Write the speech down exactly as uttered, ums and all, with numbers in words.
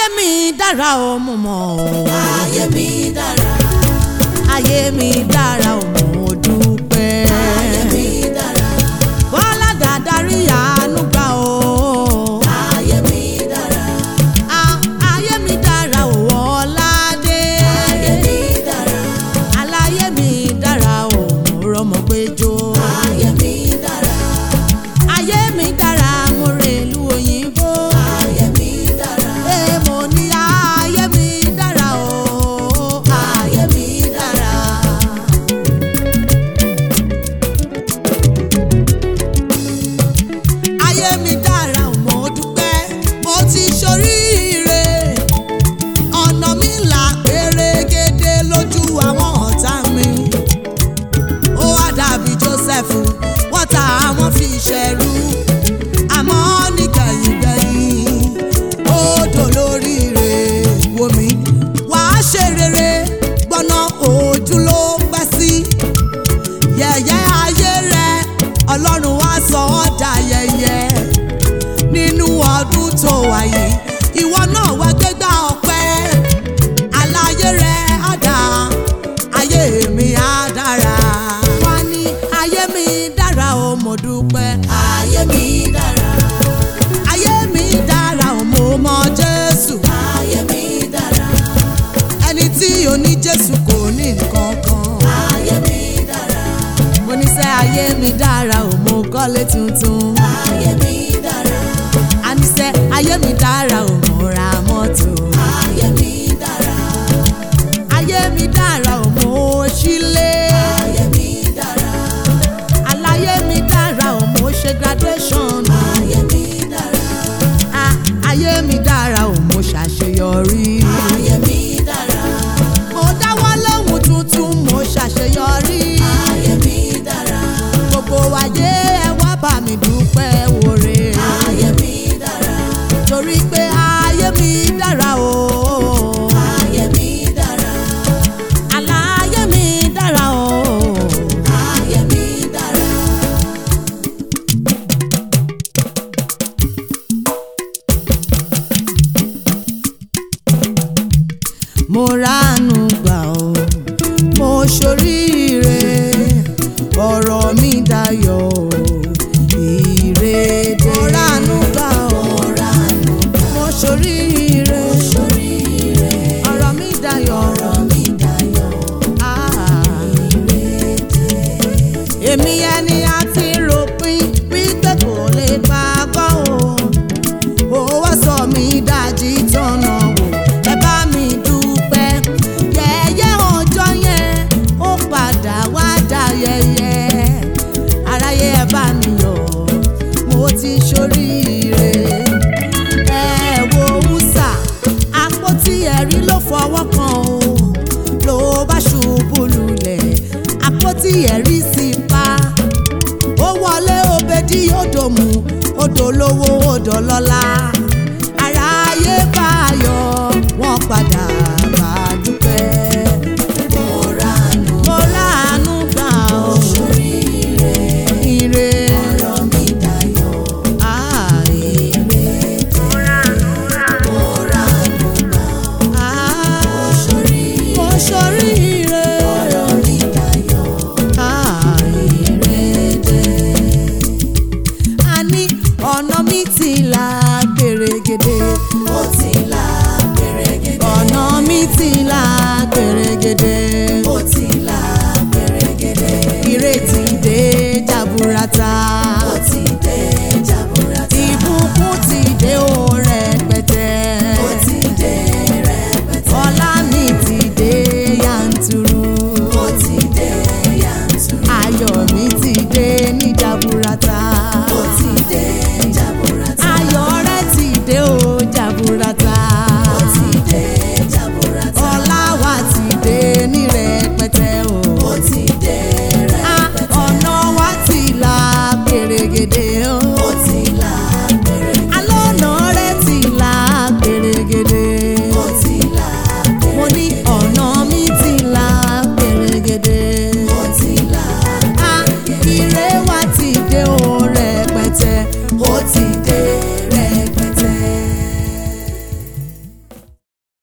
mi dára o mo mọ̀ o. ayé mi dára. ayé mi dára o mo dúpẹ́. ayé mi dára. Bọ́lá dàdarí àánú gbà o. ayé mi dára. Ah, ayé mi dára o Ọládé. ayé mi dára. aláyé mi dára o mo rọ́mọ gbẹ́jọ́. ayé mi dára. ayé mi dára mo rèlú òyìnbó. ayé mi dára. Ee mo ní ayé mi dára o. ayé mi dára. ayé mi dára o mo dúpẹ́. mo ti ṣoríire. ọ̀nà mi là pérégedé lójú àwọn ọ̀tá mi. ó wá dàbí Jósẹ́fù wọ́n ta àwọn fi ṣẹrú. àmọ́ nígbẹ̀yìngbẹ̀yìn ó dolóríire. wò mí wàá ṣe rere gbọ́nà ojú ló pẹ́ sí. yẹ̀yẹ́ ayé rẹ Ọlọ́run wá sọ ọ́ dà yẹ̀yẹ́. nínú ọdún tó wà yìí ìwọ náà wá gbégbá ọpẹ́. aláyé rẹ á dá ayé mi á dára. wá ní ayé mi dára o mo dúpẹ́. ayé mi dára. ayé mi dára o mo mọ Jésù. ayé mi dára. ẹni tí ò ní Jésù kò ní nǹkan kan. ayé mi dára. mo ní sẹ́ ayé mi dára o mo kọ́lé tuntun. ayé mi dára. àníṣe ayé mi dára o mo ra mọ́tò. ayé mi dára. ayé mi dára o mo ṣílé. ayé mi dára. aláyé mi dára o mo ṣe graduation. ayé mi dára. Ah, ayé mi dára o mo ṣàṣeyọrí. ayé mi dára. mo dáwọ́ lóhùn tuntun mo ṣàṣeyọrí. ayé mi dára. gbogbo ayé ẹ wá bá mi dúpẹ́ wòre. ayé mi dára. torí pé ayé mi dára o. ayé mi dára. aláyé mi dára o. ayé mi dára. mo ránu gbà o mo ṣoríire ọ̀rọ̀ mi dayọ̀ o ìrèdè. mo ránu gbà o mo ránu gbà. mo ṣoríire mo ṣoríire. ọ̀rọ̀ mi dayọ̀ ọ̀rọ̀ mi dayọ̀. Ah. ìrèdè. èmi ẹni àti ròpin wípé kò lè pàgọ́ o ó wá sọ mí dájí tọ̀nà wò ẹ bá mi dúpẹ́. yẹ̀yẹ́ ọjọ́ yẹn ó padà wá dá yẹ̀yẹ́. aráyé ẹ bá mi yọ̀ mo ti ṣoríire. ẹ wo wúsà àpótí ẹ̀rí ló fọwọ́ kan o ló bá ṣubú lulẹ̀ àpótí ẹ̀rí sì pa. ó wọlé Òbèdì odò mú odò lówó odò lọ́lá.